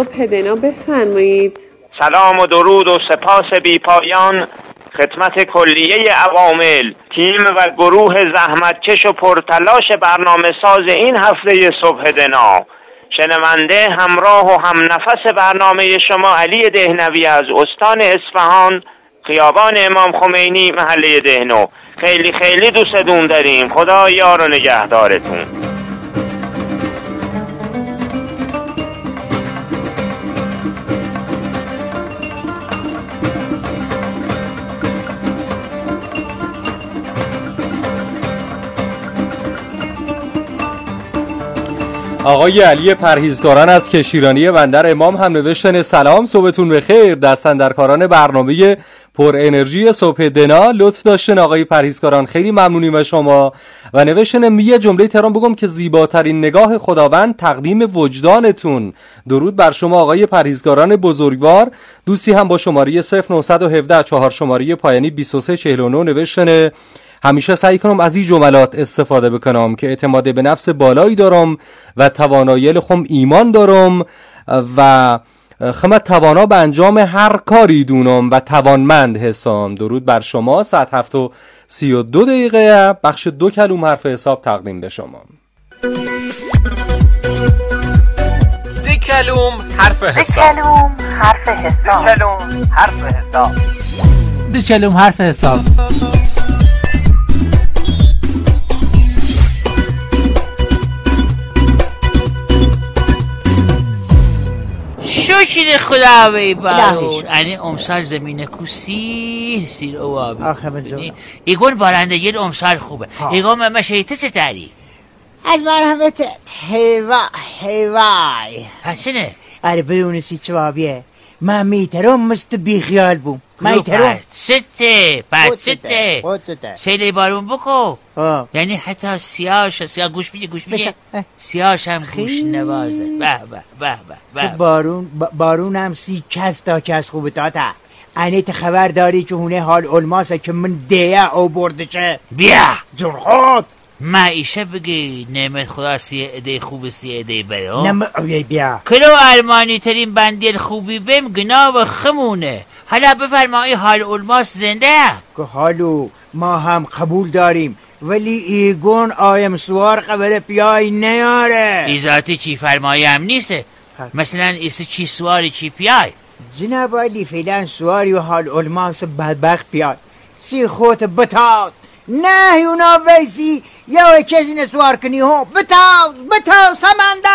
صبح دنا بفرمایید. سلام و درود و سپاس بی پایان خدمت کلیه عوامل، تیم و گروه زحمتکش و پرتلاش برنامه ساز این هفته صبح دنا. شنونده، همراه و همنفس برنامه شما علی دهنوی از استان اصفهان، خیابان امام خمینی، محله دهنو. خیلی خیلی دوستتون داریم. خدا یار و نگهدارتون. آقای علی پرهیزکاران از کشیرانی بندر امام هم نوشتن سلام، صبحتون بخیر. دستاندرکاران برنامه پر انرژی صبح دنا لطف داشتن آقای پرهیزکاران، خیلی ممنونیم از شما. و نوشتن یه جمله تهران بگم که زیباترین نگاه خداوند تقدیم وجدانتون. درود بر شما آقای پرهیزکاران بزرگوار. دوستی هم با شماره 0917 4 شماره پایانی 2349 نوشتن همیشه سعی کنم از این جملات استفاده بکنم که اعتماد به نفس بالایی دارم و توانایی خم ایمان دارم و خمت توانا به انجام هر کاری دونم و توانمند حسام. درود بر شما. ساعت 7:32 بخش 2 کلوم حرف حساب تقدیم به شما. 2 کلوم حرف حساب. 2 کلوم حرف حساب. شکر خدا به بارون. یعنی امسال زمین کوسی سیر اوابی ایگون بارندگی امسال خوبه. ایگون مشهیته ستاری از مرحمت هیوای حسنه. آره بدون سی چوابیه من میترم مست بیخیال بوم. میترم سته سیلی بارون بکو. یعنی حتی سیاش گوش میده سیاش هم گوش نوازه. به بارون هم سی کس تا کس خوبه تاتا. انیت خبر داری که هونه حال علماسه که من دیه او برده چه بیا جون خود معیشه بگی نعمت خدا سی عده خوب سی عده بده. بیا کلو المانی ترین بندیل خوبی بیم گناه و خمونه. حالا بفرمایی حال علماس زنده که حالو ما هم قبول داریم ولی ایگون آیم سوار قبل پیای نیاره. ایزاتی چی فرمایی هم نیسته. مثلا ایسه چی سواری چی پیای جناب علی فعلا سواری و حال علماس بدبخت پیای سی خود بتاز نه یونا ویسی یا کسی نسوار کنی ها بتاز سمنده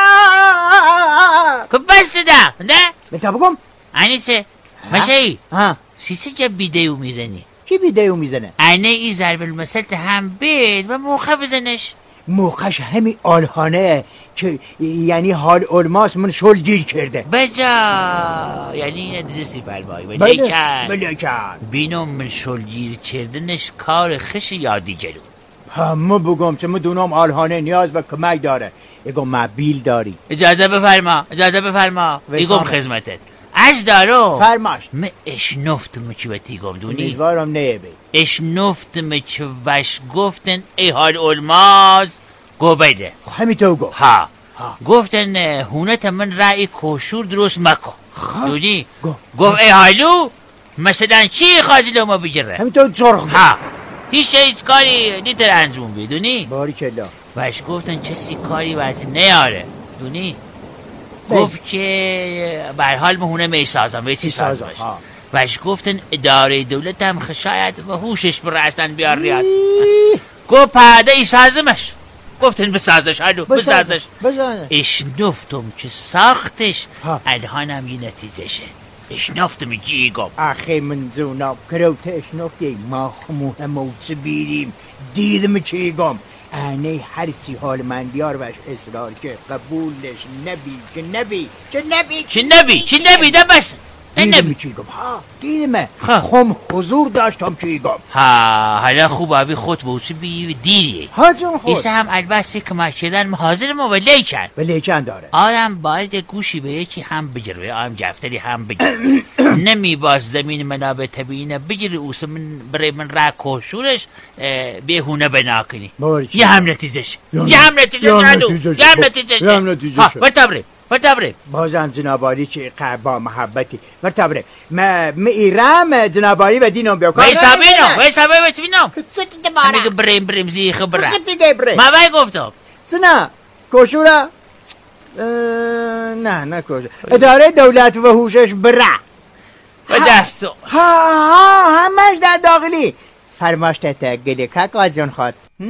که بسته ده نه بتا بگم انیسه مشهی سیسه جب بیدهیو میزنی. کی بیدهیو میزنه؟ اینه ای ضرب المثل هم بید و موقع بزنش. موقعش همی آلهانه که یعنی حال علماس من شل گیر کرده بجا. یعنی اینه درستی فرمایی بله کن بینم من شل گیر کردنش کار خش یادی جلو. همه بگم چه مدونم آلهانه نیاز به کمک داره. ایگم مبیل داری. اجازه بفرما ایگم خدمتت اش دارو فرماش. من اشنفتم که بتی گم دونی امیدوارم نه بی اشنفتم که وش گفتن ای حال علماز گو بده همین تو گو گفتن هونت من رأی کوشور درست مکو دونی گفت ای حالو مثلا چی خواهی ما بگره همین تو چرخ هیچ کاری نیتر انجام بدونی باریکلا. وش گفتن کسی کاری باید نیاره دونی گفت که برحال مهونه میسازم ویسی ساز باش. وش گفتن اداره دولت هم خشاید و هوشش برستن بیار ریاد. گفت پرده ای سازمش. گفتن بسازش هلو بسازش. اشنفتم که ساختش الهانم یه نتیجهشه. اشنفتم جی گم اخی من زونم کروت اشنفتی ما خموه موچه بیریم دیدم چی گم اینه هر چی حال من بیار وش اصرار که قبولش نبی ده بس دیدم چی گم دیدم خم حضور داشتم چی گم حالا خوب آبی خود بوچه بی دیری جون خود ایسه هم البسه که ما شدن حاضر ما ولیکن داره آدم باید گوشی به یکی هم بگیره آدم جفتری هم بگیره نمی باز زمین منابع طبیعی بگیره اوسه من برای من را کوشورش بهونه بناکنی یه هم نتیجهش بتابره ورتبره بازم جنابالی چه با محبتی ورتبره ما ایرام جنابالی و دینم بیاکار ویسا بینم چطی دباره میگه بریم زیخ برم چطی دبره ما وای گفتم نه کوشورا نه کوشورا اداره دولت و هوشش بره و دستو همش در داخلی فرماشت گلی که کازیون خواد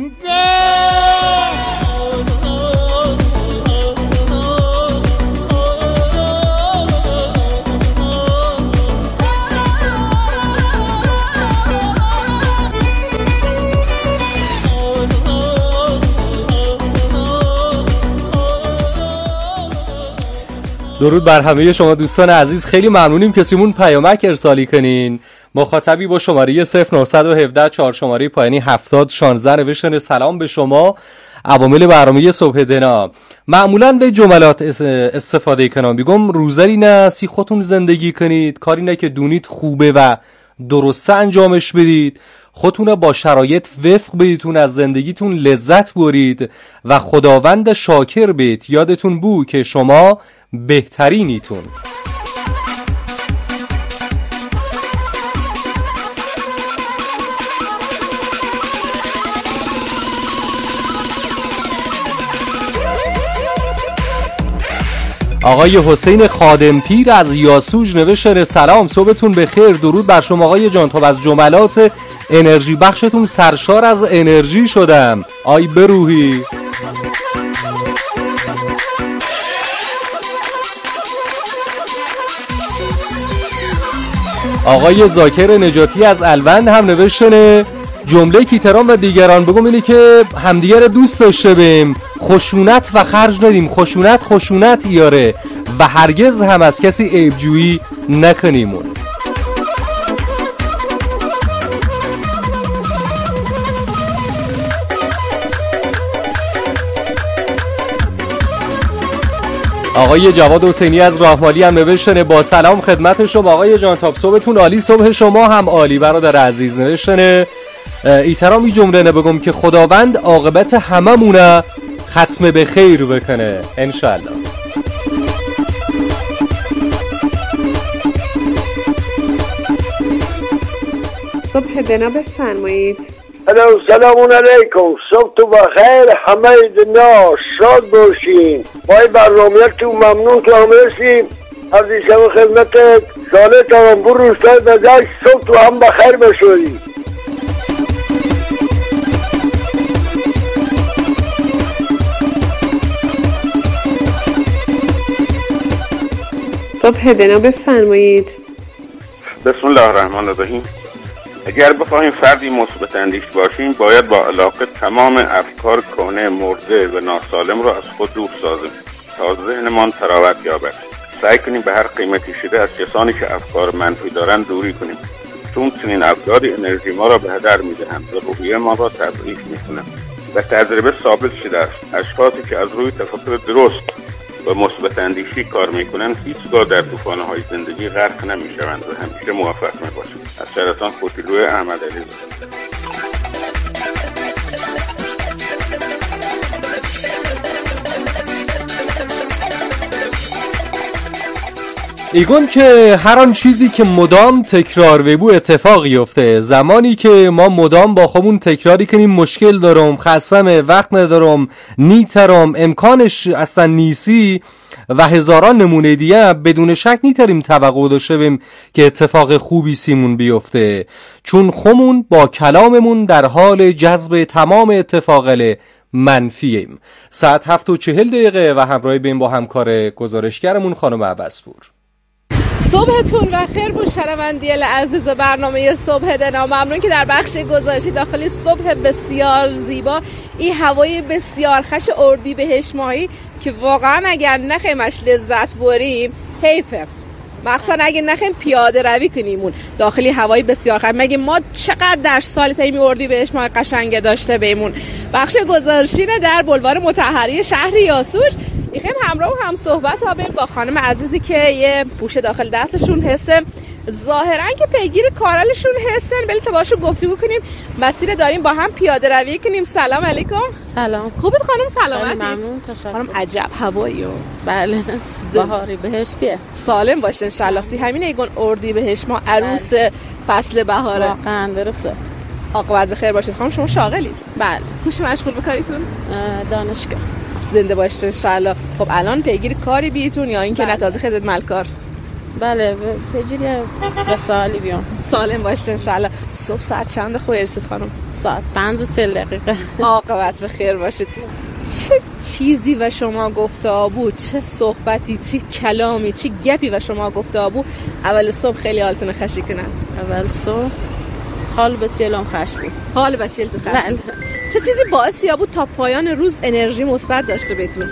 درود بر همه شما دوستان عزیز، خیلی ممنونیم کسیمون پیامک ارسالی کنین. مخاطبی با شماره 0917 4 شماره پایانی 7016 نوشتن سلام به شما عوامل برنامه صبح دنا. معمولا به جملات استفاده کنم بگم روزری نه سی خودتون زندگی کنید، کاری نه که دونید خوبه و درسته انجامش بدید، خودتون با شرایط وفق بدیتون از زندگیتون لذت برید و خداوند شاکر بید. یادتون بو که شما بهترینیتون. آقای حسین خادمپیر از یاسوج نوشته سلام صبحتون بخیر، درود بر شما آقای جان، تا از جملات انرژی بخشتون سرشار از انرژی شدم. آی بروحی. آقای زاکر نجاتی از الوند هم نوشتن جمله کیتران و دیگران بگم اینه که همدیگر دوست داشته بیم، خشونت و خرج ندیم، خشونت ایاره و هرگز هم از کسی عیبجویی نکنیمون. آقای جواد حسینی از راهمالی هم نوشتن با سلام خدمت شما آقای جان، تاپ صبحتون عالی، صبح شما هم عالی برادر عزیز. نوشتن ایترام این جمله نبگم که خداوند عاقبت هممونه ختم به خیر بکنه انشالله. صبح دنا بفرمایید. سلام علیکم، صبح تو بخیر، همه دنیا شاد باشین. پای برنامه‌تون ممنون که هستیم. از شب خدمتت ساله ترانپور روستای بجاش، صبح تو هم بخیر باشید. صبح دنا بفرمایید. بسم الله الرحمن الرحیم. اگر بخواهیم فردی مثبت اندیش باشیم باید با علاقه تمام افکار کهنه مرده و ناسالم را از خود دور سازیم تا ذهنمان تراوت یابد. سعی کنیم به هر قیمتی شده از کسانی که افکار منفی دارند دوری کنیم، چون چنین افکاری انرژی ما را به هدر می‌دهند و روحیه ما را تضعیف می‌کنند. و تجربه ثابت شده است اشخاصی که از روی تفکر درست و مثبت اندیشی کار میکنند هیچگاه در طوفان‌های زندگی غرق نمیشوند و همیشه موفق میباشند. از شهرستان خوتیلوی احمد علی زاده. ایگون که هر آن چیزی که مدام تکرار ببو اتفاقی افته. زمانی که ما مدام با خودمون تکراری کنیم مشکل دارم، خستم، وقت ندارم، نیترم، امکانش اصلا نیسی و هزاران نمونه دیگه، بدون شک نیتریم توقع داشته بیم که اتفاق خوبی سیمون بیفته، چون خودمون با کلاممون در حال جذب تمام اتفاقل منفییم. ساعت 7:40 و همراه بیم با همکار گزارشگرمون خانم عباسپور. صبحتون و خیر بود شنوندگان عزیز برنامه صبح دنا. ممنون که در بخش گزارشی داخلی صبح بسیار زیبا این هوای بسیار خوش اردیبهشت ماهی که واقعا اگر نخیمش لذت بریم حیفه، مخصوصا اگه نخیم پیاده روی کنیمون داخلی هوای بسیار خوش. مگه ما چقدر در سال تایمی اردیبهشت ماه قشنگ داشته بیمون. بخش گزارشی در بلوار مطهری شهر یاسوج میخوایم همراه هم صحبت ها بریم با خانم عزیزی که یه پوشه داخل دستشون حس ظاهرا که پیگیر کارالشون هستن، ولی تا باشون گفتگو کنیم. مسیر داریم با هم پیاده روی کنیم. سلام علیکم. سلام. خوبید خانم؟ سلامتی؟ ممنون، تشکر. خانم عجب هوایی. بله. بهاری بهشتیه. سالم باشه ان شاء الله. همین ایگون اردی بهشت ما عروس فصل بهاره. واقعا درسته. عاقبت بخیر باشید. خانم شما شاغلید؟ بله. خوش مشغول به کاریتون؟ دانشگاه. زنده باشید ان شاء الله. خب الان پیگیر کاری بیتون یا اینکه نتازه خدمت ملکار؟ بله پیگیر به سالی بیام. سالم باشید ان شاء الله. صبح ساعت چند خو رسید خانم؟ ساعت 5:40. عاقبت بخیر باشید. چه چیزی و شما گفته بود، چه صحبتی، چه کلامی، چه گپی و شما گفته بود اول صبح خیلی حالتون خشی کنن؟ اول صبح حال بسیار خوش بود. حال بسیار خوش. بله. چه چیزی باعث بود تا پایان روز انرژی مثبت داشته بهتون؟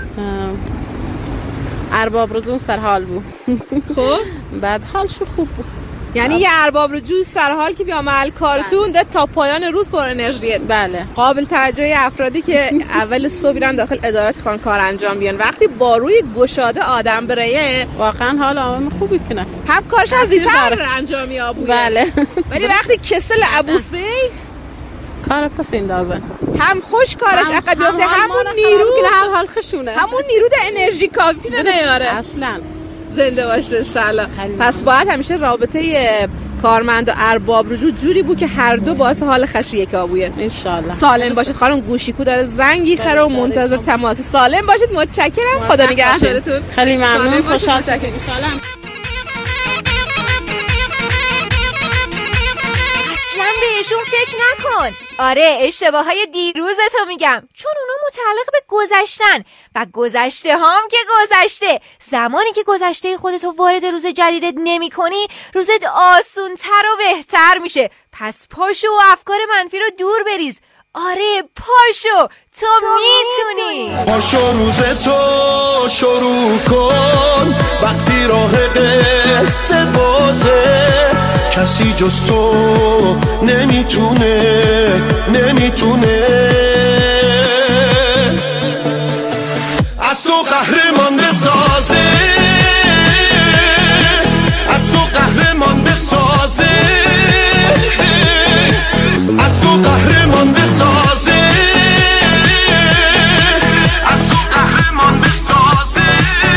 ارباب رجوع سر حال بود. خب بعد حالش خوب بود. یعنی یه ارباب رجوع سر حال که بیامل کارتون ده تا پایان روز پر انرژیه. بله. قابل توجه افرادی که اول صبح میرن داخل ادارات خانکار انجام بیان، وقتی با روی گشاده آدم بره واقعا حال آدم خوبی کنه. هم کارش از اینتر انجامی آبوه. بله. ولی وقتی کسل عبوس بی کار پس اندازن، هم خوش کارش عقب بیفته، همون نیرو هم حال خشونه، همون نیرو ده انرژی کافی نیاره اصلا. زنده باشه انشالله. پس باید همیشه رابطه کارمند و ارباب رجوع جوری بود که هر دو باعث حال خشی یک آبویه. انشالله. سالم باشید خانم. گوشیکو داره زنگی خره و منتظر تماس. سالم باشید. متشکرم. خدا نگهدارتون. خیلی ممنون. خوشحال شدم. سلام. بهشون فکر نکن. آره اشتباههای دیروزتو میگم، چون اونا متعلق به گذشتن و گذشته هم که گذشته. زمانی که گذشته خودتو وارد روز جدیدت نمی کنی، روزت آسونتر و بهتر میشه. پس پاشو و افکار منفی رو دور بریز. آره پاشو، تو میتونی. پاشو روزتو شروع کن، وقتی راه قصه بازه، کسی جز تو نمیتونه از تو قهرمان بسازه، از تو قهرمان بسازه، از تو قهرمان بسازه، از تو قهرمان بسازه.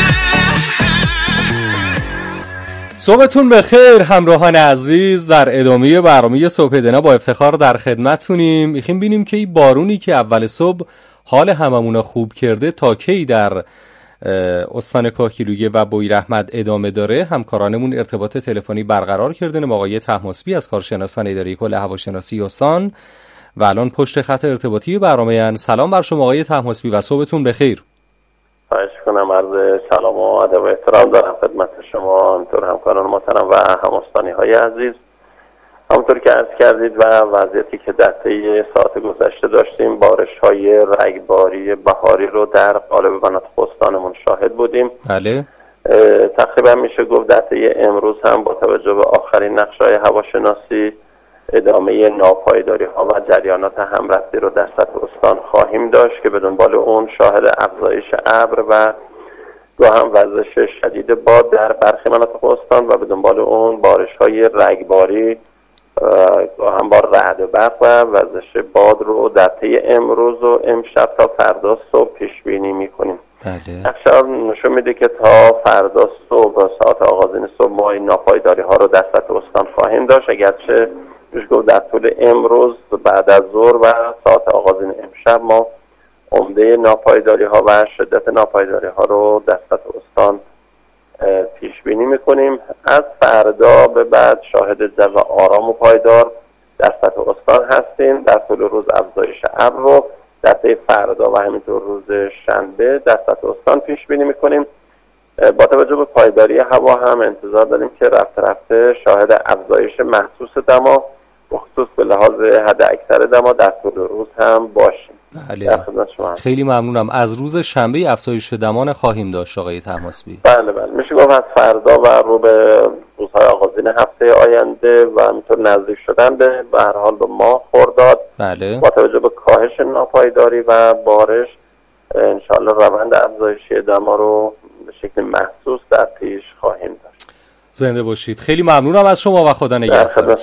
صبحتون بخیر همراهان عزیز. در ادامه برنامه صبح دنا با افتخار در خدمتتونیم. میخوایم ببینیم که این بارونی که اول صبح حال هممون خوب کرده تا کی در استان کاهگیلویه و بویراحمد ادامه داره. همکارانمون ارتباط تلفنی برقرار کردن با آقای طهماسبی از کارشناسان اداره کل هواشناسی استان و الان پشت خط ارتباطی برنامه ان. سلام بر شما آقای طهماسبی و صبحتون بخیر. خواهش کنم. عرض سلام و ادب و احترام دارم خدمت شما، همینطور همکاران محترم و هم‌استانی‌های عزیز. همونطور که عرض کردید و وضعیتی که در طی ساعت گذشته داشتیم، بارش‌های رگباری بهاری رو در قالب مناطق استانمون شاهد بودیم. بله. تقریبا میشه گفت در طی امروز هم با توجه به آخرین نقشه‌های هواشناسی ادامه ناپایداری‌ها و جریانات همرفتی رو در سطح استان خواهیم داشت که به دنبال اون شاهد افزایش ابر و گاهم وزش شدید باد در برخی مناطق استان و به دنبال اون بارش‌های رگباری گاهم با رعد و برق و وزش باد رو در طی امروز و امشب تا فردا صبح پیش بینی می‌کنیم. بله. نقشه نشون میده که تا فردا صبح ساعت آغازین صبح ما این ناپایداری‌ها رو در سطح استان خواهیم داشت، اگرچه میشه گفت در طول امروز بعد از ظهر و ساعت آغازین امشب ما عمده ناپایداری‌ها و شدت ناپایداری‌ها رو در سطح استان پیش بینی میکنیم. از فردا به بعد شاهد جو آرام و پایدار در سطح استان هستیم. در طول روز افزایش ابر رو در طی فردا و همینطور روز شنبه در سطح استان پیش بینی میکنیم. با توجه به پایداری هوا هم انتظار داریم که رفته رفته شاهد افزایش محسوس دما بخصوص به لحاظ حد اکثر دما در طول روز هم باشیم. بله. خیلی ممنونم. از روز شنبه افزایش دمان خواهیم داشت آقای طهماسبی. بله میشه گفت از فردا و رو به روزهای آغازین هفته آینده و همینطور نزدیک شدن به هر حال به ماه خرداد. بله. با توجه به کاهش ناپایداری و بارش انشالله روند افزایشی دما رو به شکل محسوس در پیش خواهیم داشت. زنده باشید. خیلی ممنونم از شما و خدا نگهدار.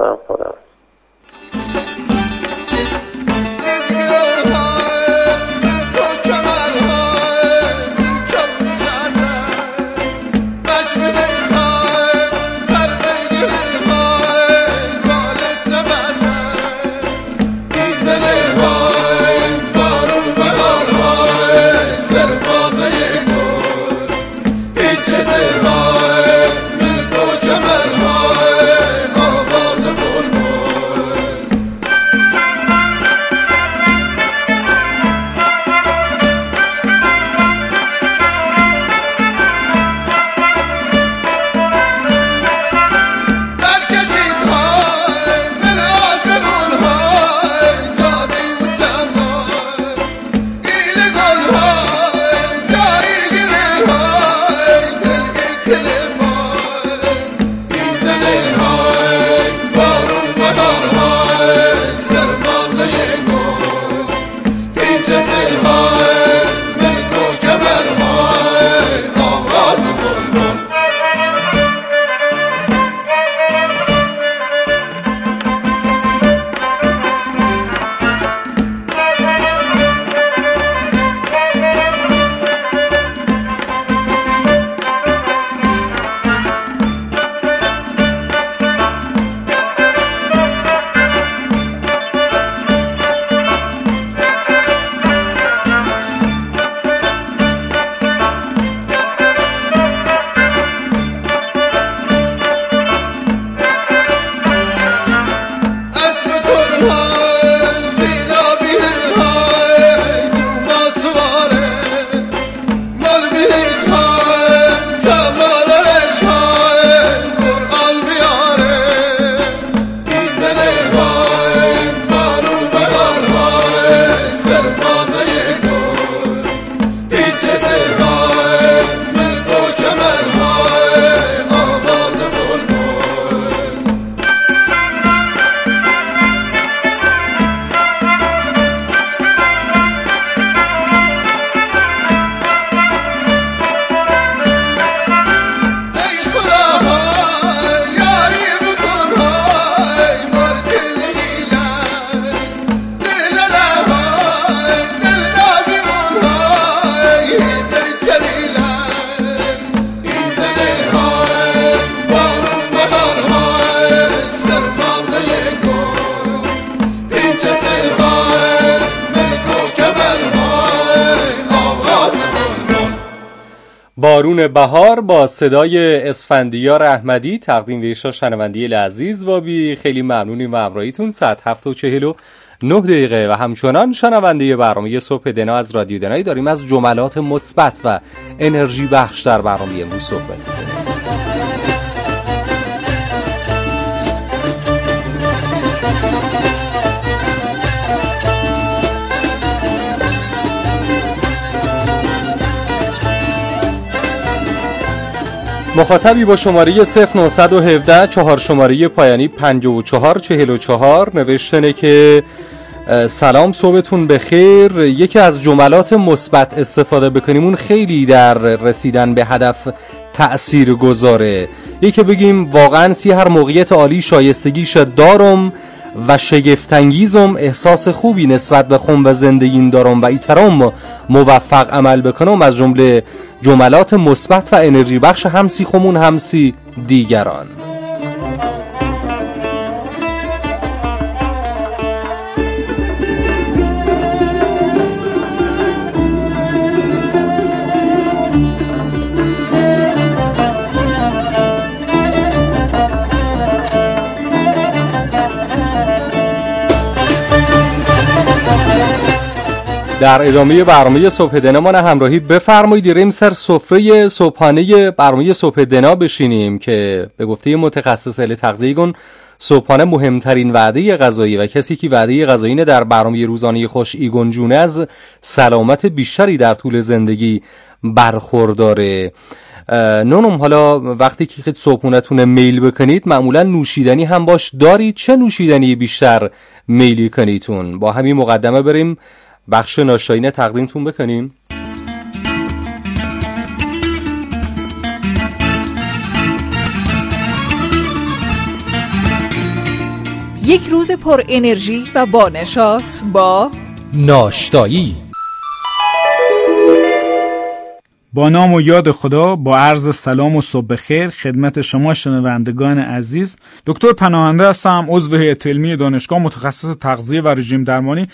بارون بهار با صدای اسفندیار احمدی تقدیم به شما شنوندگان عزیز وابی. خیلی ممنونیم و همراهیتون. ساعت 7:49 و همچنان شنونده برنامه صبح دنا از رادیو دنایی داریم. از جملات مثبت و انرژی بخش در برنامه امروز صحبت می‌کنیم. مخاطبی با شماره 0917 4 شماره پایانی 5444 نوشتنه که سلام صبحتون بخیر. یکی از جملات مثبت استفاده بکنیم اون خیلی در رسیدن به هدف تأثیر گذاره. یکی بگیم واقعا هر موقعیت عالی شایستگیش دارم و شگفت‌انگیزم، احساس خوبی نسبت به خون و زندگیم دارم و ایترام موفق عمل بکنم. از جمله جملات مثبت و انرژی بخش همسی خمون همسی دیگران. در ادامه برنامه صبح دنا ما همراهی بفرمایید. داریم سر سفره صبحانه برنامه صبح دنا بشینیم که به گفته متخصص تغذیه گون صبحانه مهمترین وعده غذایی و کسی که وعده غذایی در برنامه روزانه خوش ایگون جونه از سلامت بیشتری در طول زندگی برخورداره. نونم حالا وقتی که صبحونتون میل بکنید معمولا نوشیدنی هم باش دارید. چه نوشیدنی بیشتر میلی کنیتون؟ با همین مقدمه بریم بخش ناشتایینه تقدیمتون بکنیم. یک روز پر انرژی و با نشاط با ناشتایی. با نام و یاد خدا، با عرض سلام و صبح بخیر خدمت شما شنوندگان عزیز. دکتر پناهنده هستم، عضو هیئت علمی دانشگاه، متخصص تغذیه و رژیم درمانی.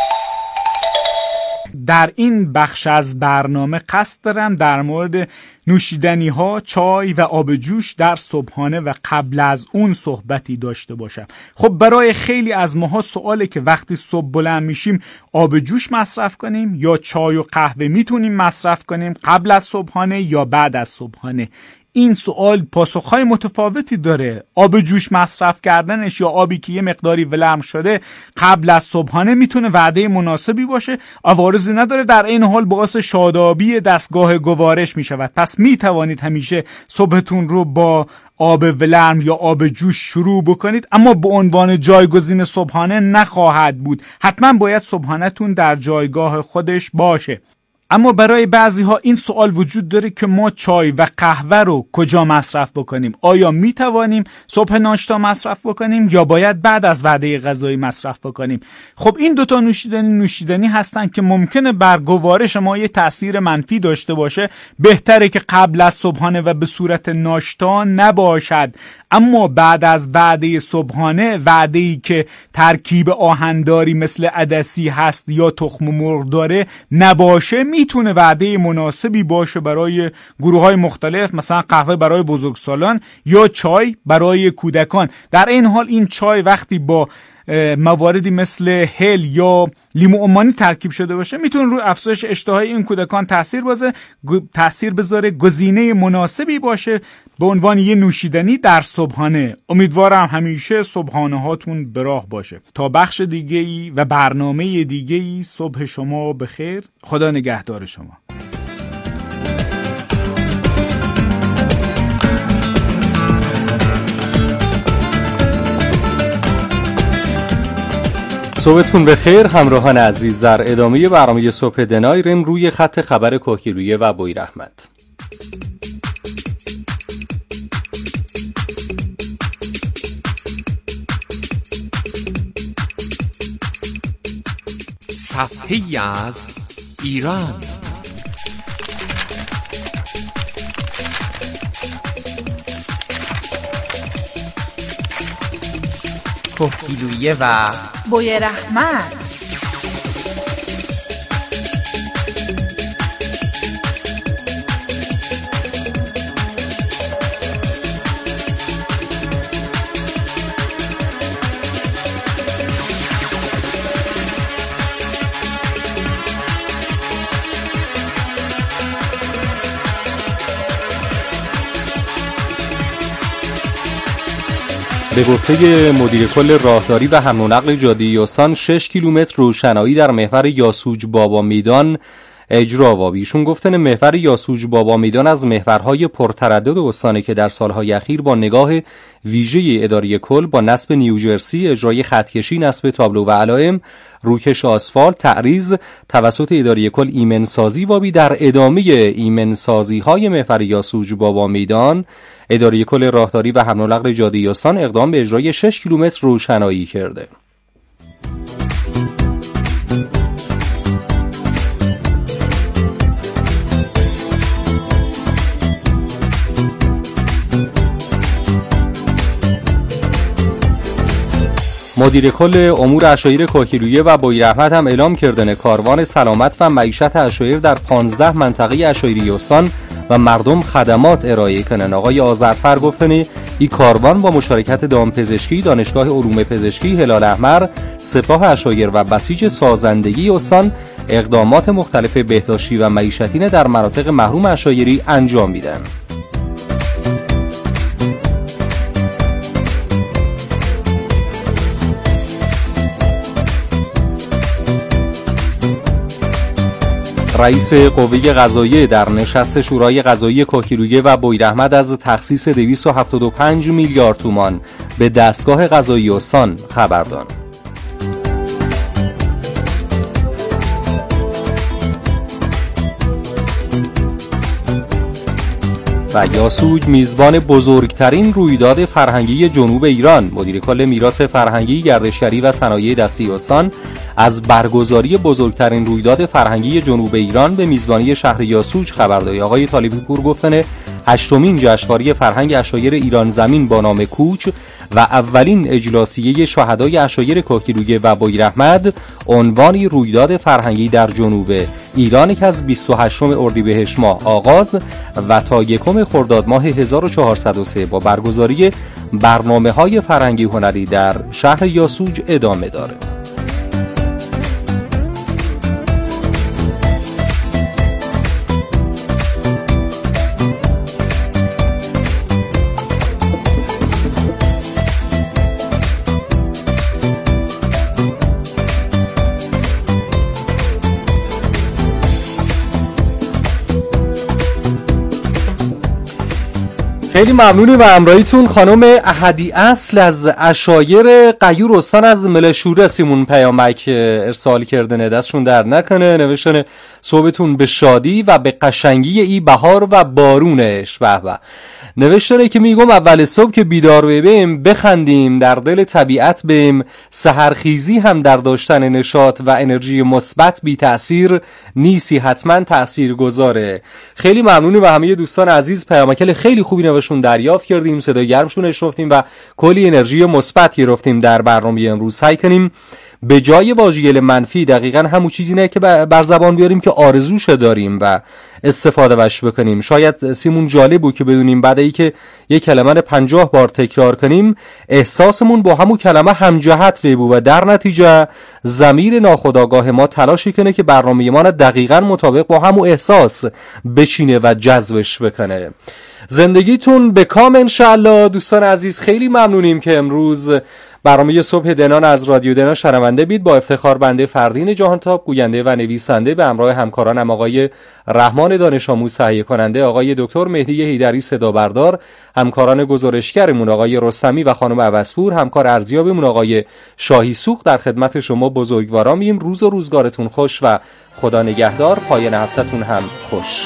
در این بخش از برنامه قصد دارم در مورد نوشیدنی ها، چای و آب جوش در صبحانه و قبل از اون صحبتی داشته باشم. خب برای خیلی از ماها سواله که وقتی صبح بلند میشیم آب جوش مصرف کنیم یا چای و قهوه میتونیم مصرف کنیم قبل از صبحانه یا بعد از صبحانه. این سوال پاسخهای متفاوتی داره. آب جوش مصرف کردنش یا آبی که یه مقداری ولرم شده قبل از صبحانه میتونه وعده مناسبی باشه، عوارضی نداره، در این حال باعث شادابی دستگاه گوارش میشود. پس میتوانید همیشه صبحتون رو با آب ولرم یا آب جوش شروع بکنید، اما به عنوان جایگزین صبحانه نخواهد بود. حتما باید صبحانه‌تون در جایگاه خودش باشه. اما برای بعضی ها این سوال وجود داره که ما چای و قهوه رو کجا مصرف بکنیم؟ آیا می توانیم صبح ناشتا مصرف بکنیم یا باید بعد از وعده غذایی مصرف بکنیم؟ خب این دوتا نوشیدنی هستن که ممکنه بر گوارش ما یه تأثیر منفی داشته باشه. بهتره که قبل از صبحانه و به صورت ناشتا نباشد، اما بعد از وعده صبحانه، وعده‌ای که ترکیب آهن‌داری مثل عدسی هست یا تخم مرغ داره نباشه، میتونه وعده مناسبی باشه برای گروه‌های مختلف، مثلا قهوه برای بزرگسالان یا چای برای کودکان. در این حال این چای وقتی با مواردی مثل هل یا لیمو عمانی ترکیب شده باشه میتونه روی افزایش اشتهای این کودکان تاثیر بذاره، گزینه مناسبی باشه به عنوان یه نوشیدنی در صبحانه. امیدوارم همیشه صبحانه هاتون به راه باشه. تا بخش دیگه‌ای و برنامه دیگه‌ای، صبح شما بخیر. خدا نگهدار شما. صبحتون بخیر همراهان عزیز. در ادامه برنامه صبح دنا ریم روی خط خبر کوکیلویه و بوی رحمت. صفحه‌ای از ایران. کوکیلویه و بوی رحمت. به گفته مدیر کل راهداری و حمل و نقل جاده یوسان 6 کیلومتر روشنایی در محور یاسوج بابا میدان اجرا و ایشون گفتن محور یاسوج بابا میدان از محورهای پرتردد استانه که در سالهای اخیر با نگاه ویژه اداره کل با نصب نیوجرسی، اجرای خطکشی، نصب تابلو و علائم، روکش آسفالت، تعریض توسط اداره کل ایمنسازی وابی در ادامه ایمنسازی های محور یاسوج بابا میدان اداره کل راهداری و حمل و نقل جاده یوسان اقدام به اجرای 6 کیلومتر روشنایی کرده. مدیر کل امور عشایر کوکیلویه و بوی رحمت هم اعلام کردن کاروان سلامت و معیشت عشایر در 15 منطقه عشایری یوسان و مردم خدمات ارائه کنن. آقای آذرفر گفتن این کاروان با مشارکت دامپزشکی، دانشگاه علوم پزشکی هلال احمر، سپاه عشایر و بسیج سازندگی استان اقدامات مختلف بهداشتی و معیشتی در مناطق محروم عشایری انجام میدن. رئیس قوه قضاییه در نشست شورای قضایی کوکیلویه و بوی رحمت از تخصیص 275 میلیارد تومان به دستگاه قضایی استان خبر داد. و یاسوج میزبان بزرگترین رویداد فرهنگی جنوب ایران. مدیر کل میراث فرهنگی، گردشگری و صنایع دستی استان از برگزاری بزرگترین رویداد فرهنگی جنوب ایران به میزبانی شهر یاسوج خبر داد. آقای طالبی پور گفتن 8مین جشنواره فرهنگ عشایر ایران زمین با نام کوچ و اولین اجلاسیه شهدای عشایر کاکیلویه و بویراحمد عنوانی رویداد فرهنگی در جنوب ایران که از 28 اردیبهشت ماه آغاز و تا 1 خرداد ماه 1403 با برگزاری برنامه‌های فرهنگی هنری در شهر یاسوج ادامه داره. خیلی ممنونی و همراهیتون خانم احدی اصل از عشایر غیور استان از ملشوره سیمون پیامک ارسال کردنه، دستشون در نکنه. نوشتن صبحتون به شادی و به قشنگی ای بهار و بارونش. به نوشتنه که میگم اول صبح که بیدار بیم بخندیم، در دل طبیعت بیم، سحرخیزی هم در داشتن نشاط و انرژی مثبت بی تأثیر نیستی، حتما تأثیر گذاره. خیلی ممنونی و همه دوستان عزیز پیامکل خیلی خوبی نوشتون دریافت کردیم، صدای گرمشون اشنفتیم و کلی انرژی مثبت گرفتیم در برنامه امروز. سعی کنیم به جای واژگل منفی دقیقاً همون چیزی نه که بر زبان بیاریم که آرزوش داریم و استفاده وش بکنیم. شاید سیمون جالب بود که بدونیم بعد ای که یک کلمه رو 50 بار تکرار کنیم احساسمون با همون کلمه همجهت بود و در نتیجه ضمیر ناخودآگاه ما تلاشی کنه که برنامه ما دقیقاً مطابق با همون احساس بچینه و جذبش بکنه. زندگیتون به کام انشالله. دوستان عزیز خیلی ممنونیم که امروز برنامه صبح دنان از رادیو دنا شنونده بید. با افتخار بنده فردین جهانتاب، گوینده و نویسنده، به همراه همکارانم آقای رحمان دانش آموز تهیه کننده، آقای دکتر مهدی هیدری صدا بردار، همکاران گزارشگرمون آقای رستمی و خانم عباسپور، همکار ارزیابمون آقای شاهی سوخت در خدمت شما بزرگواران میم. روز و روزگارتون خوش و خدا نگهدار. پایان هفته‌تون هم خوش.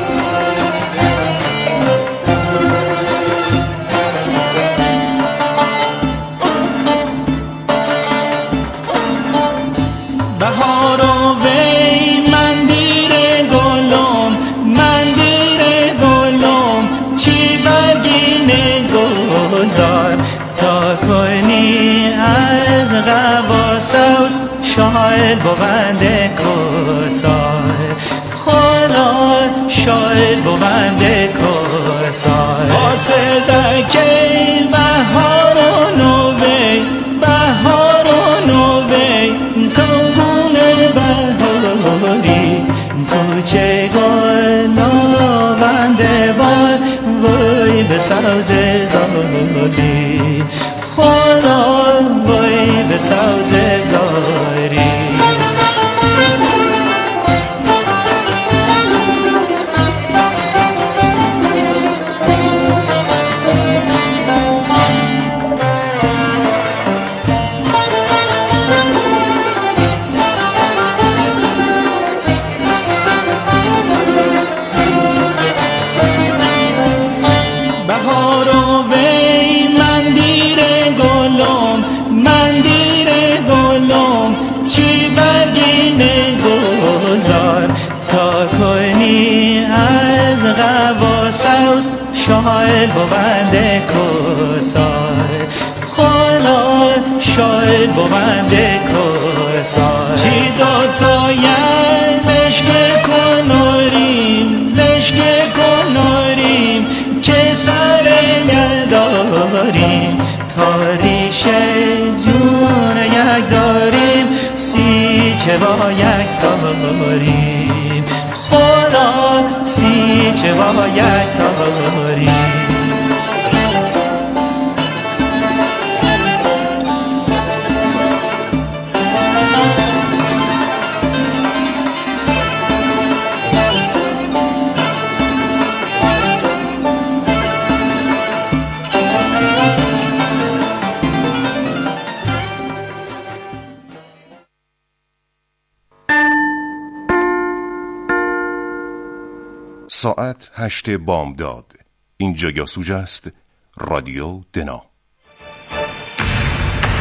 شاید بونده کسای خدا، شاید بونده کسای آسده که بهار و نوی، بهار و نوی کلگونه بهاری کوچه گل آونده باد وی به ساز زاری خدا وی به ساز زاری. شاید بونده کسای خدا، شاید بونده کسای چی دوتایم لشکه کناریم، لشکه کناریم که سر نداریم، تاریش جون یک داریم، سیچه با یک داریم خدا، سیچه با یک داریم. ساعت 8 بامداد. اینجا یاسوج است رادیو دنا.